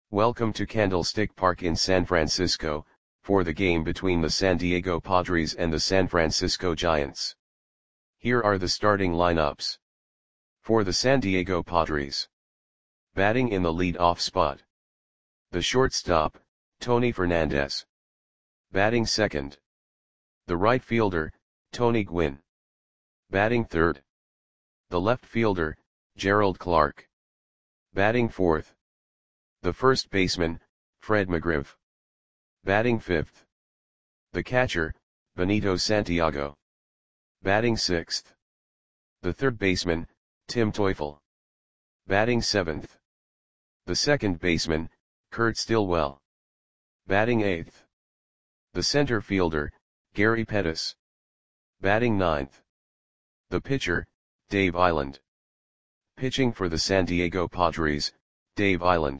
Welcome to Candlestick Park in San Francisco, for the game between the San Diego Padres and the San Francisco Giants. Here are the starting lineups. For the San Diego Padres. Batting in the lead-off spot. The shortstop, Tony Fernandez. Batting second. The right fielder, Tony Gwynn. Batting third. The left fielder, Gerald Clark. Batting fourth. The first baseman, Fred McGriff. Batting fifth. The catcher, Benito Santiago. Batting sixth. The third baseman, Tim Teufel. Batting seventh. The second baseman, Kurt Stillwell. Batting eighth. The center fielder, Gary Pettis. Batting ninth. The pitcher, Dave Eiland. Pitching for the San Diego Padres, Dave Eiland.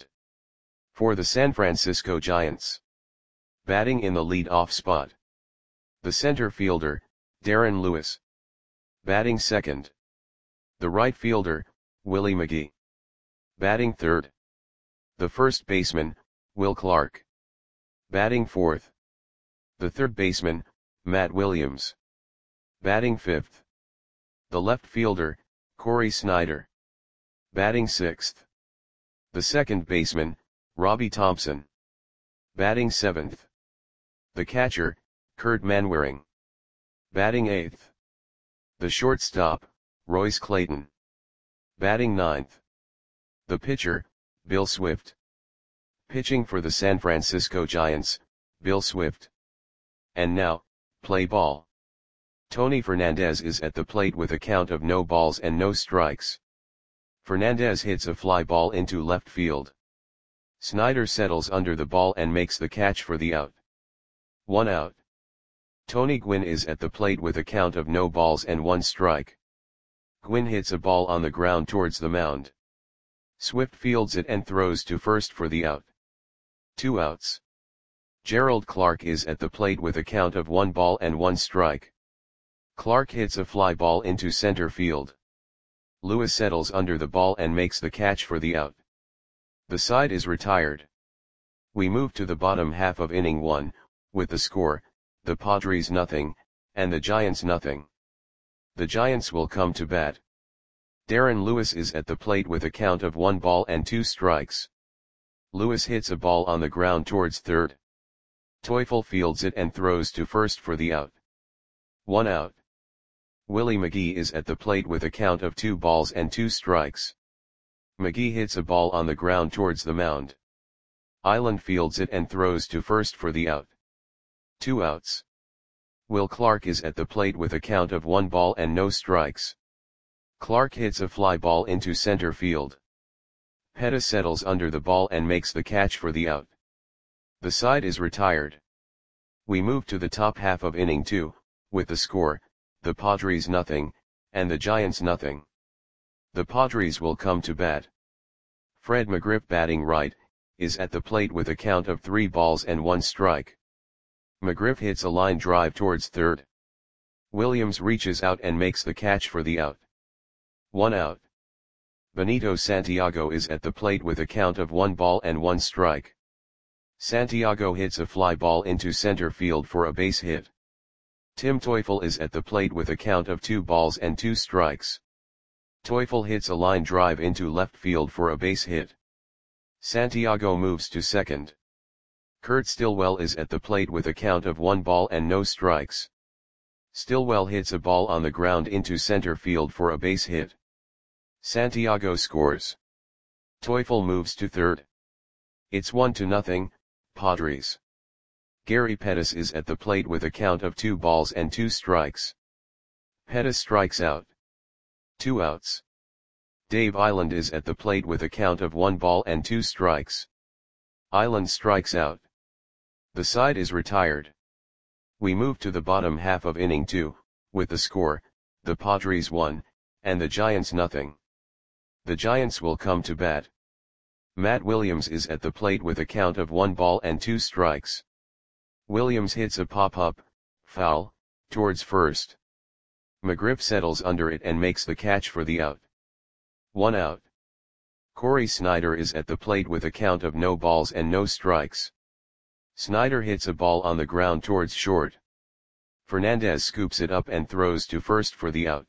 For the San Francisco Giants. Batting in the lead-off spot. The center fielder, Darren Lewis. Batting second. The right fielder, Willie McGee. Batting third. The first baseman, Will Clark. Batting fourth. The third baseman, Matt Williams. Batting fifth. The left fielder, Corey Snyder. Batting sixth. The second baseman, Robbie Thompson. Batting seventh. The catcher, Kurt Manwaring. Batting eighth. The shortstop, Royce Clayton. Batting ninth. The pitcher, Bill Swift. Pitching for the San Francisco Giants, Bill Swift. And now, play ball. Tony Fernandez is at the plate with a count of no balls and no strikes. Fernandez hits a fly ball into left field. Snyder settles under the ball and makes the catch for the out. 1 out. Tony Gwynn is at the plate with a count of no balls and 1 strike. Gwynn hits a ball on the ground towards the mound. Swift fields it and throws to first for the out. 2 outs. Gerald Clark is at the plate with a count of 1 ball and 1 strike. Clark hits a fly ball into center field. Lewis settles under the ball and makes the catch for the out. The side is retired. We move to the bottom half of inning 1, with the score, the Padres nothing, and the Giants nothing. The Giants will come to bat. Darren Lewis is at the plate with a count of 1 ball and 2 strikes. Lewis hits a ball on the ground towards third. Teufel fields it and throws to first for the out. 1 out. Willie McGee is at the plate with a count of 2 balls and 2 strikes. McGee hits a ball on the ground towards the mound. Eiland fields it and throws to first for the out. 2 outs. Will Clark is at the plate with a count of 1 ball and no strikes. Clark hits a fly ball into center field. Pettis settles under the ball and makes the catch for the out. The side is retired. We move to the top half of inning 2, with the score, the Padres nothing, and the Giants nothing. The Padres will come to bat. Fred McGriff batting right, is at the plate with a count of 3 balls and 1 strike. McGriff hits a line drive towards third. Williams reaches out and makes the catch for the out. 1 out. Benito Santiago is at the plate with a count of 1 ball and 1 strike. Santiago hits a fly ball into center field for a base hit. Tim Teufel is at the plate with a count of 2 balls and 2 strikes. Teufel hits a line drive into left field for a base hit. Santiago moves to second. Kurt Stillwell is at the plate with a count of 1 ball and no strikes. Stillwell hits a ball on the ground into center field for a base hit. Santiago scores. Teufel moves to third. It's 1-0, Padres. Gary Pettis is at the plate with a count of 2 balls and 2 strikes. Pettis strikes out. 2 outs. Dave Eiland is at the plate with a count of 1 ball and 2 strikes. Eiland strikes out. The side is retired. We move to the bottom half of inning 2, with the score, the Padres 1, and the Giants nothing. The Giants will come to bat. Matt Williams is at the plate with a count of 1 ball and 2 strikes. Williams hits a pop-up, foul, towards first. McGriff settles under it and makes the catch for the out. 1 out. Corey Snyder is at the plate with a count of no balls and no strikes. Snyder hits a ball on the ground towards short. Fernandez scoops it up and throws to first for the out.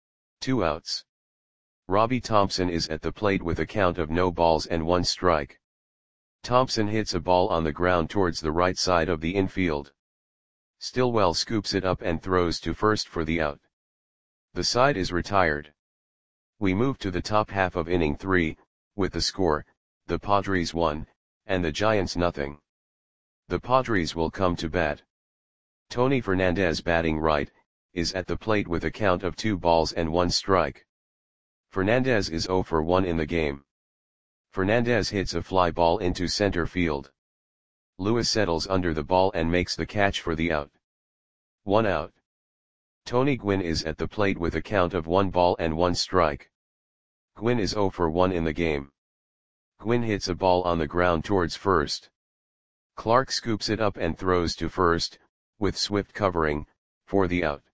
2 outs. Robbie Thompson is at the plate with a count of no balls and 1 strike. Thompson hits a ball on the ground towards the right side of the infield. Stillwell scoops it up and throws to first for the out. The side is retired. We move to the top half of inning 3, with the score, the Padres 1, and the Giants nothing. The Padres will come to bat. Tony Fernandez, batting right, is at the plate with a count of 2 balls and 1 strike. Fernandez is 0 for 1 in the game. Fernandez hits a fly ball into center field. Lewis settles under the ball and makes the catch for the out. 1 out. Tony Gwynn is at the plate with a count of 1 ball and 1 strike. Gwynn is 0 for 1 in the game. Gwynn hits a ball on the ground towards first. Clark scoops it up and throws to first, with Swift covering, for the out.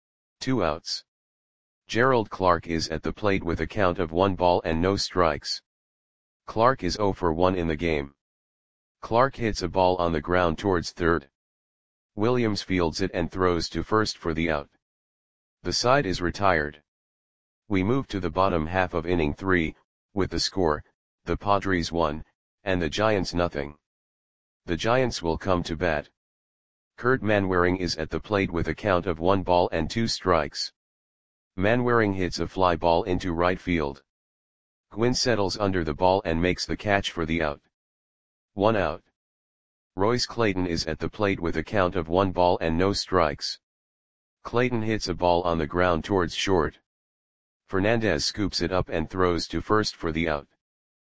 2 outs. Gerald Clark is at the plate with a count of 1 ball and no strikes. Clark is 0 for 1 in the game. Clark hits a ball on the ground towards third. Williams fields it and throws to first for the out. The side is retired. We move to the bottom half of inning 3, with the score, the Padres 1, and the Giants nothing. The Giants will come to bat. Kurt Manwaring is at the plate with a count of 1 ball and 2 strikes. Manwaring hits a fly ball into right field. Gwynn settles under the ball and makes the catch for the out. 1 out. Royce Clayton is at the plate with a count of 1 ball and no strikes. Clayton hits a ball on the ground towards short. Fernandez scoops it up and throws to first for the out.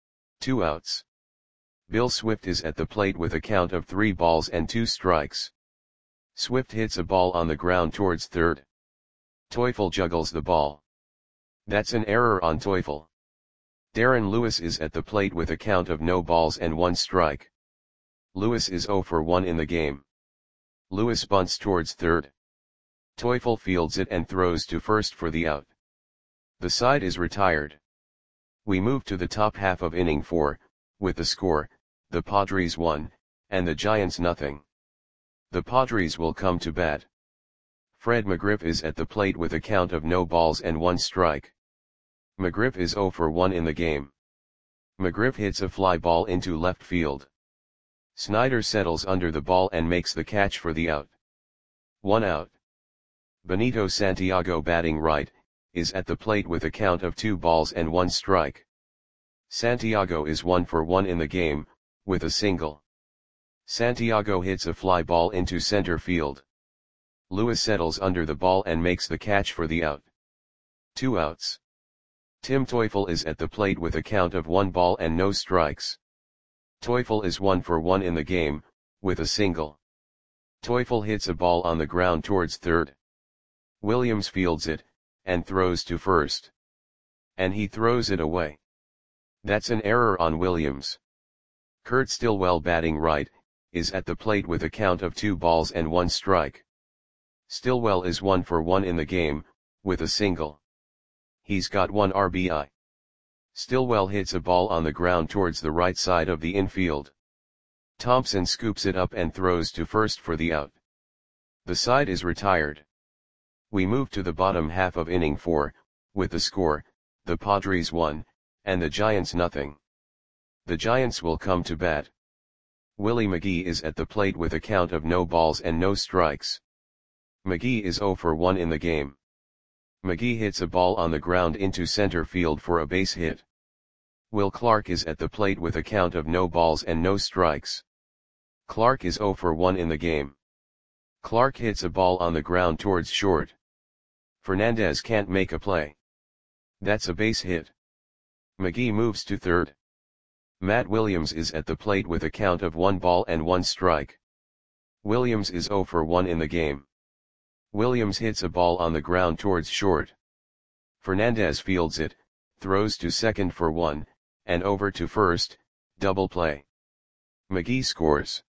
2 outs. Bill Swift is at the plate with a count of 3 balls and 2 strikes. Swift hits a ball on the ground towards third. Teufel juggles the ball. That's an error on Teufel. Darren Lewis is at the plate with a count of no balls and 1 strike. Lewis is 0 for 1 in the game. Lewis bunts towards third. Teufel fields it and throws to first for the out. The side is retired. We move to the top half of inning 4, with the score, the Padres 1, and the Giants nothing. The Padres will come to bat. Fred McGriff is at the plate with a count of no balls and 1 strike. McGriff is 0 for 1 in the game. McGriff hits a fly ball into left field. Snyder settles under the ball and makes the catch for the out. 1 out. Benito Santiago, batting right, is at the plate with a count of 2 balls and 1 strike. Santiago is 1 for 1 in the game, with a single. Santiago hits a fly ball into center field. Lewis settles under the ball and makes the catch for the out. 2 outs. Tim Teufel is at the plate with a count of 1 ball and no strikes. Teufel is 1 for 1 in the game, with a single. Teufel hits a ball on the ground towards third. Williams fields it, and throws to first. And he throws it away. That's an error on Williams. Kurt Stillwell, batting right, is at the plate with a count of 2 balls and 1 strike. Stillwell is 1 for 1 in the game, with a single. He's got 1 RBI. Stillwell hits a ball on the ground towards the right side of the infield. Thompson scoops it up and throws to first for the out. The side is retired. We move to the bottom half of inning 4, with the score, the Padres 1, and the Giants nothing. The Giants will come to bat. Willie McGee is at the plate with a count of no balls and no strikes. McGee is 0 for 1 in the game. McGee hits a ball on the ground into center field for a base hit. Will Clark is at the plate with a count of no balls and no strikes. Clark is 0 for 1 in the game. Clark hits a ball on the ground towards short. Fernandez can't make a play. That's a base hit. McGee moves to third. Matt Williams is at the plate with a count of 1 ball and 1 strike. Williams is 0 for 1 in the game. Williams hits a ball on the ground towards short. Fernandez fields it, throws to second for 1, and over to first, double play. McGee scores.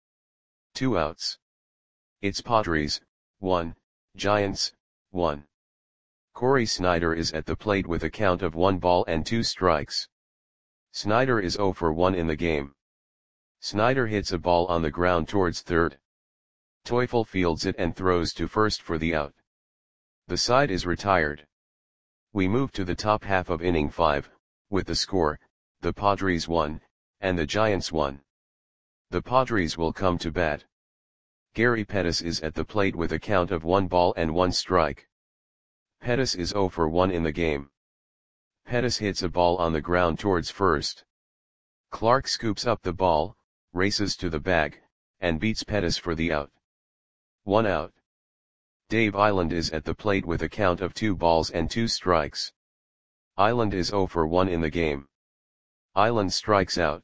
2 outs. It's Padres, 1, Giants, 1. Corey Snyder is at the plate with a count of 1 ball and 2 strikes. Snyder is 0 for 1 in the game. Snyder hits a ball on the ground towards third. Teufel fields it and throws to first for the out. The side is retired. We move to the top half of inning 5, with the score, the Padres 1, and the Giants 1. The Padres will come to bat. Gary Pettis is at the plate with a count of 1 ball and 1 strike. Pettis is 0 for 1 in the game. Pettis hits a ball on the ground towards first. Clark scoops up the ball, races to the bag, and beats Pettis for the out. 1 out. Dave Island is at the plate with a count of 2 balls and 2 strikes. Island is 0 for 1 in the game. Island strikes out.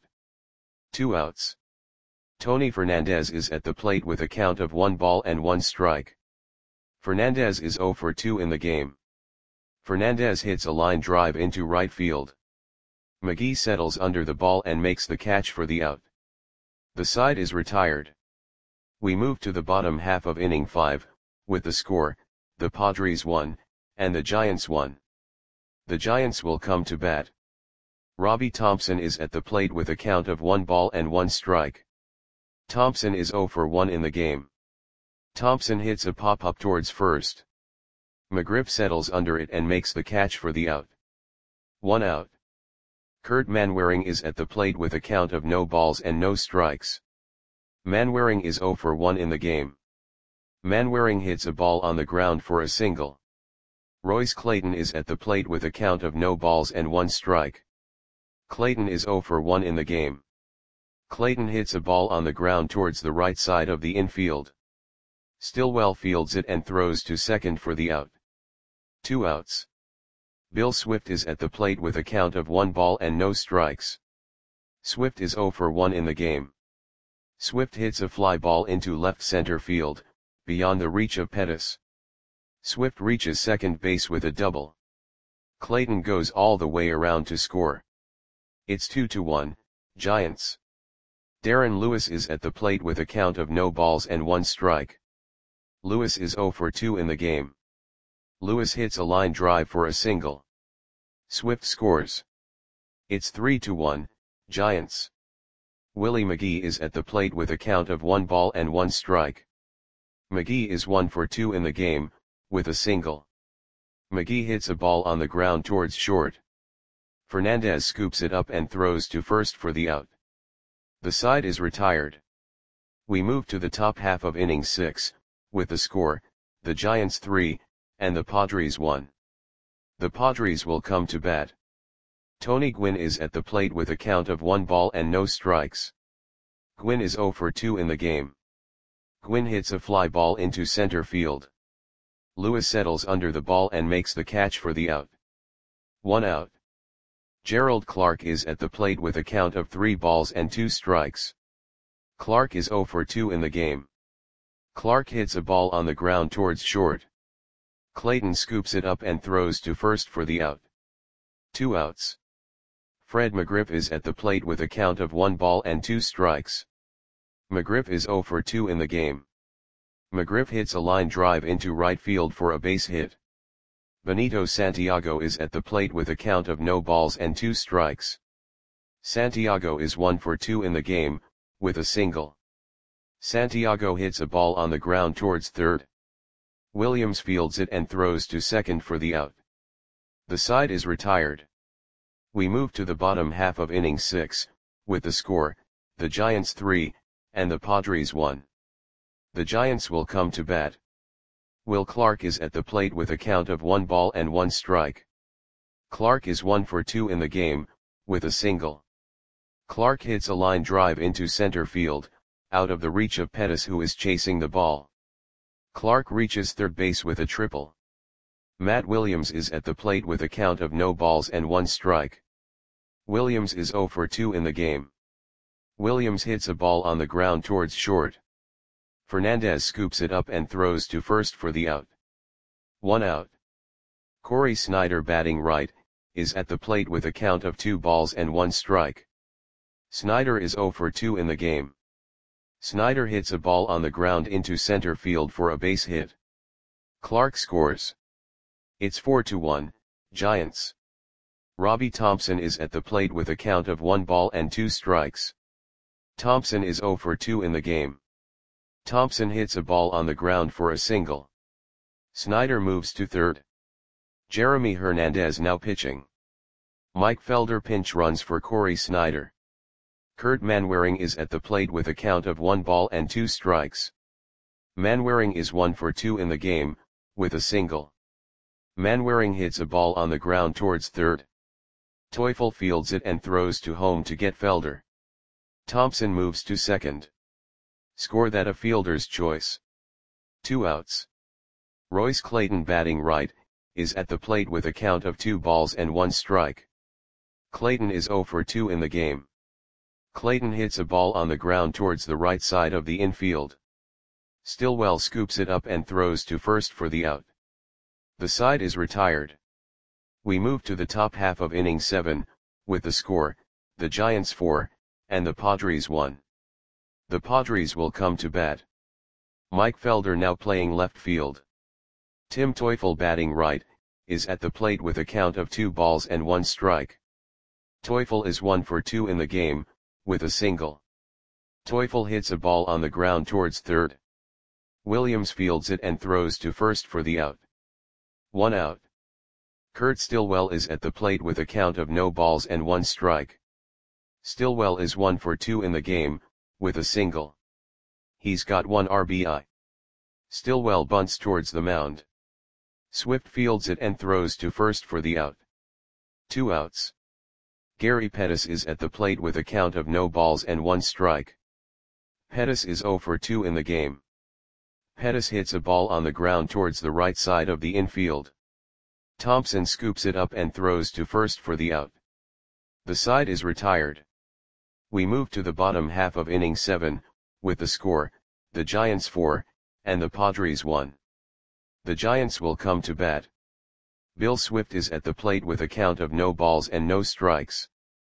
2 outs. Tony Fernandez is at the plate with a count of 1 ball and 1 strike. Fernandez is 0 for 2 in the game. Fernandez hits a line drive into right field. McGee settles under the ball and makes the catch for the out. The side is retired. We move to the bottom half of inning 5, with the score, the Padres 1, and the Giants 1. The Giants will come to bat. Robbie Thompson is at the plate with a count of 1 ball and 1 strike. Thompson is 0 for 1 in the game. Thompson hits a pop-up towards first. McGriff settles under it and makes the catch for the out. 1 out. Kurt Manwaring is at the plate with a count of no balls and no strikes. Manwaring is 0 for 1 in the game. Manwaring hits a ball on the ground for a single. Royce Clayton is at the plate with a count of no balls and 1 strike. Clayton is 0 for 1 in the game. Clayton hits a ball on the ground towards the right side of the infield. Stillwell fields it and throws to second for the out. 2 outs. Bill Swift is at the plate with a count of 1 ball and no strikes. Swift is 0 for 1 in the game. Swift hits a fly ball into left center field, beyond the reach of Pettis. Swift reaches second base with a double. Clayton goes all the way around to score. It's 2-1, Giants. Darren Lewis is at the plate with a count of no balls and 1 strike. Lewis is 0 for 2 in the game. Lewis hits a line drive for a single. Swift scores. It's 3-1, Giants. Willie McGee is at the plate with a count of 1 ball and 1 strike. McGee is 1 for 2 in the game, with a single. McGee hits a ball on the ground towards short. Fernandez scoops it up and throws to first for the out. The side is retired. We move to the top half of inning 6, with the score, the Giants 3, and the Padres 1. The Padres will come to bat. Tony Gwynn is at the plate with a count of 1 ball and no strikes. Gwynn is 0 for 2 in the game. Gwynn hits a fly ball into center field. Lewis settles under the ball and makes the catch for the out. 1 out. Gerald Clark is at the plate with a count of 3 balls and 2 strikes. Clark is 0 for 2 in the game. Clark hits a ball on the ground towards short. Clayton scoops it up and throws to first for the out. 2 outs. Fred McGriff is at the plate with a count of 1 ball and 2 strikes. McGriff is 0 for 2 in the game. McGriff hits a line drive into right field for a base hit. Benito Santiago is at the plate with a count of no balls and 2 strikes. Santiago is 1 for 2 in the game, with a single. Santiago hits a ball on the ground towards third. Williams fields it and throws to second for the out. The side is retired. We move to the bottom half of inning 6, with the score, the Giants 3, and the Padres 1. The Giants will come to bat. Will Clark is at the plate with a count of 1 ball and 1 strike. Clark is 1 for 2 in the game, with a single. Clark hits a line drive into center field, out of the reach of Pettis who is chasing the ball. Clark reaches third base with a triple. Matt Williams is at the plate with a count of no balls and 1 strike. Williams is 0 for 2 in the game. Williams hits a ball on the ground towards short. Fernandez scoops it up and throws to first for the out. 1 out. Corey Snyder, batting right, is at the plate with a count of 2 balls and 1 strike. Snyder is 0 for 2 in the game. Snyder hits a ball on the ground into center field for a base hit. Clark scores. It's 4-1, Giants. Robbie Thompson is at the plate with a count of 1 ball and 2 strikes. Thompson is 0 for 2 in the game. Thompson hits a ball on the ground for a single. Snyder moves to third. Jeremy Hernandez now pitching. Mike Felder pinch runs for Corey Snyder. Kurt Manwaring is at the plate with a count of 1 ball and 2 strikes. Manwaring is 1 for 2 in the game, with a single. Manwaring hits a ball on the ground towards third. Teufel fields it and throws to home to get Felder. Thompson moves to second. Score that a fielder's choice. 2 outs. Royce Clayton batting right, is at the plate with a count of 2 balls and 1 strike. Clayton is 0 for 2 in the game. Clayton hits a ball on the ground towards the right side of the infield. Stillwell scoops it up and throws to first for the out. The side is retired. We move to the top half of inning 7, with the score, the Giants 4, and the Padres 1. The Padres will come to bat. Mike Felder now playing left field. Tim Teufel batting right, is at the plate with a count of 2 balls and 1 strike. Teufel is 1 for 2 in the game, with a single. Teufel hits a ball on the ground towards third. Williams fields it and throws to first for the out. 1 out. Kurt Stillwell is at the plate with a count of no balls and 1 strike. Stillwell is 1 for 2 in the game, with a single. He's got 1 RBI. Stillwell bunts towards the mound. Swift fields it and throws to first for the out. 2 outs. Gary Pettis is at the plate with a count of no balls and 1 strike. Pettis is 0 for 2 in the game. Pettis hits a ball on the ground towards the right side of the infield. Thompson scoops it up and throws to first for the out. The side is retired. We move to the bottom half of inning 7, with the score, the Giants 4, and the Padres 1. The Giants will come to bat. Bill Swift is at the plate with a count of no balls and no strikes.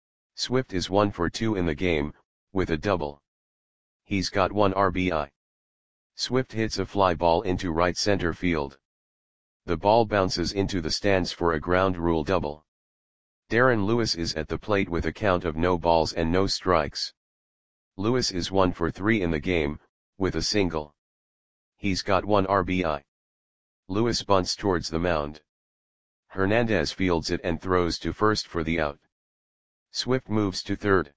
Swift is 1 for 2 in the game, with a double. He's got 1 RBI. Swift hits a fly ball into right center field. The ball bounces into the stands for a ground rule double. Darren Lewis is at the plate with a count of no balls and no strikes. Lewis is 1 for 3 in the game, with a single. He's got 1 RBI. Lewis bunts towards the mound. Hernandez fields it and throws to first for the out. Swift moves to third.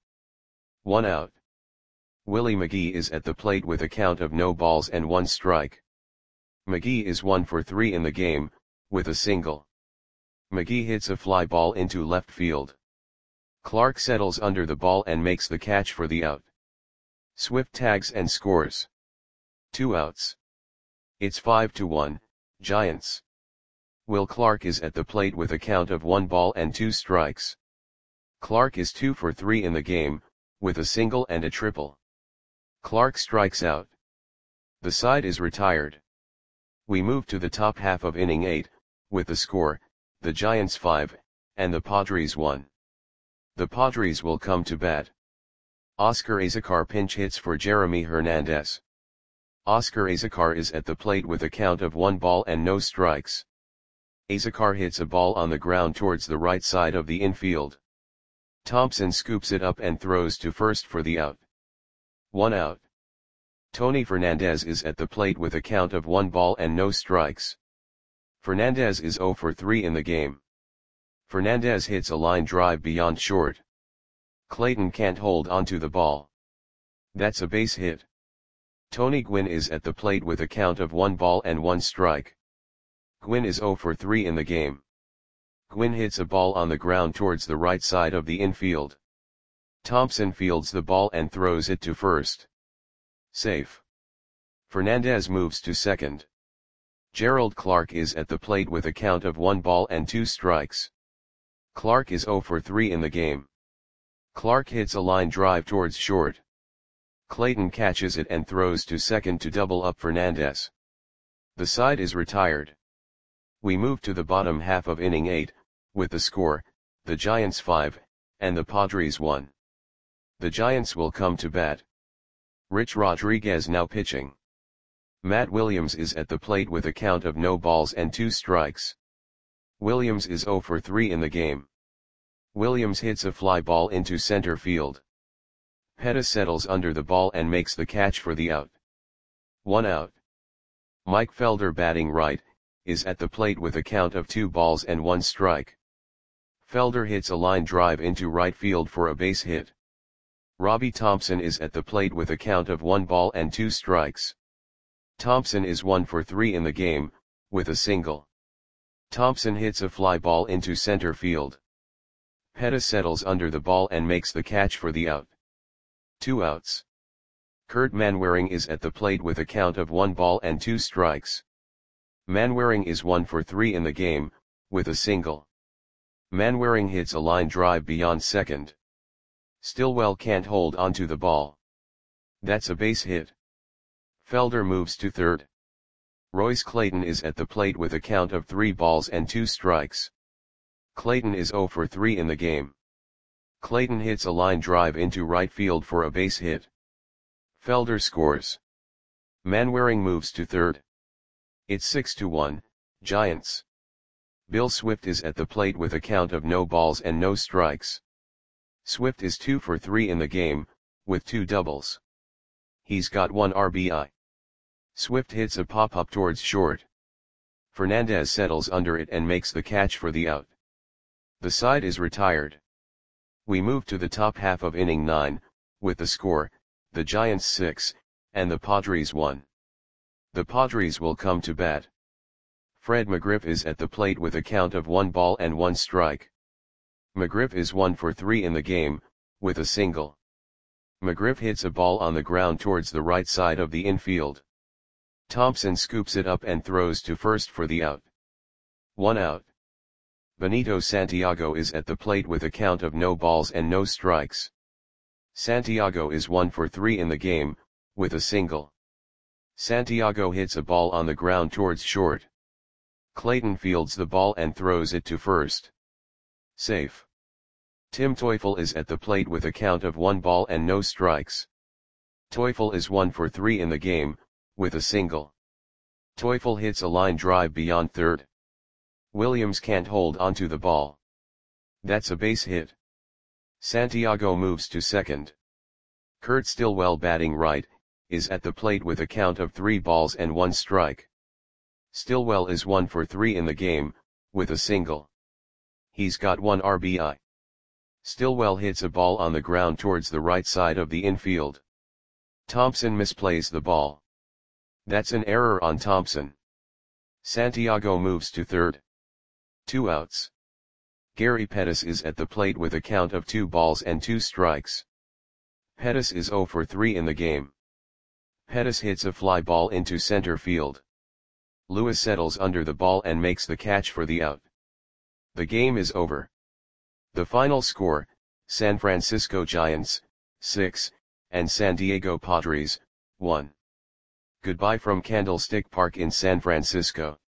1 out. Willie McGee is at the plate with a count of no balls and 1 strike. McGee is 1 for 3 in the game, with a single. McGee hits a fly ball into left field. Clark settles under the ball and makes the catch for the out. Swift tags and scores. 2 outs. It's 5-1, Giants. Will Clark is at the plate with a count of 1 ball and 2 strikes. Clark is 2 for 3 in the game, with a single and a triple. Clark strikes out. The side is retired. We move to the top half of inning 8, with the score, the Giants 5, and the Padres 1. The Padres will come to bat. Oscar Azocar pinch hits for Jeremy Hernandez. Oscar Azocar is at the plate with a count of 1 ball and no strikes. Azocar hits a ball on the ground towards the right side of the infield. Thompson scoops it up and throws to first for the out. 1 out. Tony Fernandez is at the plate with a count of 1 ball and no strikes. Fernandez is 0 for 3 in the game. Fernandez hits a line drive beyond short. Clayton can't hold onto the ball. That's a base hit. Tony Gwynn is at the plate with a count of 1 ball and 1 strike. Gwynn is 0 for 3 in the game. Gwynn hits a ball on the ground towards the right side of the infield. Thompson fields the ball and throws it to first. Safe. Fernandez moves to second. Gerald Clark is at the plate with a count of 1 ball and 2 strikes. Clark is 0 for 3 in the game. Clark hits a line drive towards short. Clayton catches it and throws to second to double up Fernandez. The side is retired. We move to the bottom half of inning 8, with the score, the Giants 5, and the Padres 1. The Giants will come to bat. Rich Rodriguez now pitching. Matt Williams is at the plate with a count of no balls and 2 strikes. Williams is 0 for 3 in the game. Williams hits a fly ball into center field. Pettis settles under the ball and makes the catch for the out. 1 out. Mike Felder, batting right, is at the plate with a count of 2 balls and 1 strike. Felder hits a line drive into right field for a base hit. Robbie Thompson is at the plate with a count of 1 ball and 2 strikes. Thompson is 1 for 3 in the game, with a single. Thompson hits a fly ball into center field. Pettis settles under the ball and makes the catch for the out. 2 outs. Kurt Manwaring is at the plate with a count of 1 ball and 2 strikes. Manwaring is 1 for 3 in the game, with a single. Manwaring hits a line drive beyond second. Stillwell can't hold onto the ball. That's a base hit. Felder moves to third. Royce Clayton is at the plate with a count of 3 balls and 2 strikes. Clayton is 0 for 3 in the game. Clayton hits a line drive into right field for a base hit. Felder scores. Manwaring moves to third. It's 6-1, Giants. Bill Swift is at the plate with a count of no balls and no strikes. Swift is 2 for 3 in the game, with 2 doubles. He's got 1 RBI. Swift hits a pop-up towards short. Fernandez settles under it and makes the catch for the out. The side is retired. We move to the top half of inning 9, with the score, the Giants 6, and the Padres 1. The Padres will come to bat. Fred McGriff is at the plate with a count of 1 ball and 1 strike. McGriff is 1 for 3 in the game, with a single. McGriff hits a ball on the ground towards the right side of the infield. Thompson scoops it up and throws to first for the out. 1 out. Benito Santiago is at the plate with a count of no balls and no strikes. Santiago is 1 for 3 in the game, with a single. Santiago hits a ball on the ground towards short. Clayton fields the ball and throws it to first. Safe. Tim Teufel is at the plate with a count of 1 ball and no strikes. Teufel is 1 for 3 in the game, with a single. Teufel hits a line drive beyond third. Williams can't hold onto the ball. That's a base hit. Santiago moves to second. Kurt Stillwell, batting right, is at the plate with a count of 3 balls and 1 strike. Stillwell is 1 for 3 in the game, with a single. He's got 1 RBI. Stillwell hits a ball on the ground towards the right side of the infield. Thompson misplays the ball. That's an error on Thompson. Santiago moves to third. 2 outs. Gary Pettis is at the plate with a count of 2 balls and 2 strikes. Pettis is 0 for 3 in the game. Pettis hits a fly ball into center field. Lewis settles under the ball and makes the catch for the out. The game is over. The final score, San Francisco Giants, 6, and San Diego Padres, 1. Goodbye from Candlestick Park in San Francisco.